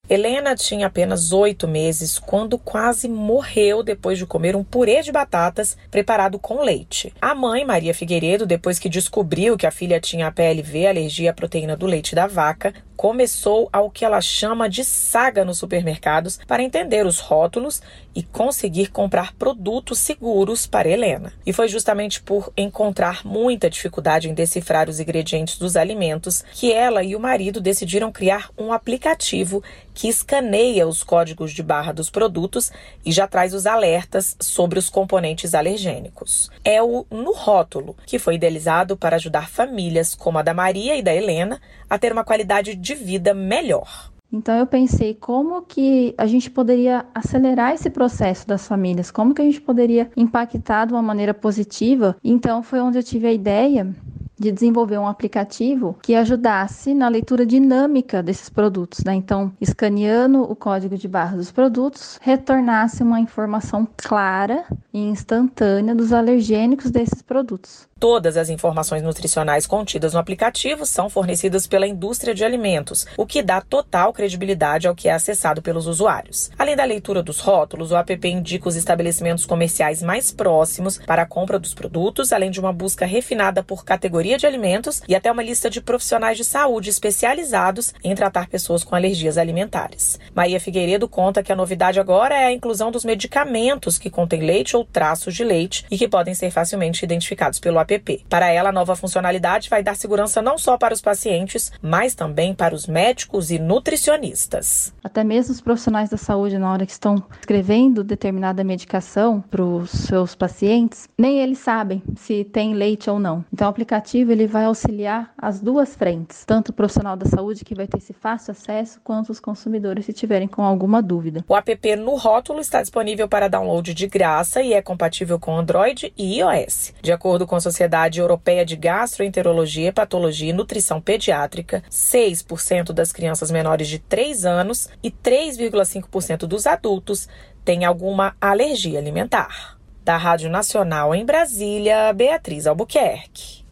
Helena tinha apenas 8 meses quando quase morreu depois de comer um purê de batatas preparado com leite. A mãe, Maria Figueiredo, depois que descobriu que a filha tinha APLV, alergia à proteína do leite da vaca, começou ao que ela chama de saga nos supermercados para entender os rótulos e conseguir comprar produtos seguros para Helena. E foi justamente por encontrar muita dificuldade em decifrar os ingredientes dos alimentos que ela e o marido decidiram criar um aplicativo que escaneia os códigos de barra dos produtos e já traz os alertas sobre os componentes alergênicos. É o No Rótulo, que foi idealizado para ajudar famílias como a da Maria e da Helena a ter uma qualidade de vida melhor. Então eu pensei como que a gente poderia acelerar esse processo das famílias, como que a gente poderia impactar de uma maneira positiva. Então foi onde eu tive a ideia de desenvolver um aplicativo que ajudasse na leitura dinâmica desses produtos, né? Então, escaneando o código de barra dos produtos, retornasse uma informação clara e instantânea dos alergênicos desses produtos. Todas as informações nutricionais contidas no aplicativo são fornecidas pela indústria de alimentos, o que dá total credibilidade ao que é acessado pelos usuários. Além da leitura dos rótulos, o app indica os estabelecimentos comerciais mais próximos para a compra dos produtos, além de uma busca refinada por categoria de alimentos e até uma lista de profissionais de saúde especializados em tratar pessoas com alergias alimentares. Maria Figueiredo conta que a novidade agora é a inclusão dos medicamentos que contêm leite ou traços de leite e que podem ser facilmente identificados pelo app. Para ela, a nova funcionalidade vai dar segurança não só para os pacientes, mas também para os médicos e nutricionistas. Até mesmo os profissionais da saúde, na hora que estão escrevendo determinada medicação para os seus pacientes, nem eles sabem se tem leite ou não. Então, o aplicativo ele vai auxiliar as duas frentes, tanto o profissional da saúde, que vai ter esse fácil acesso, quanto os consumidores, se tiverem com alguma dúvida. O app No Rótulo está disponível para download de graça e é compatível com Android e iOS. De acordo com a Sociedade Europeia de Gastroenterologia, Hepatologia e Nutrição Pediátrica, 6% das crianças menores de 3 anos e 3,5% dos adultos têm alguma alergia alimentar. Da Rádio Nacional em Brasília, Beatriz Albuquerque.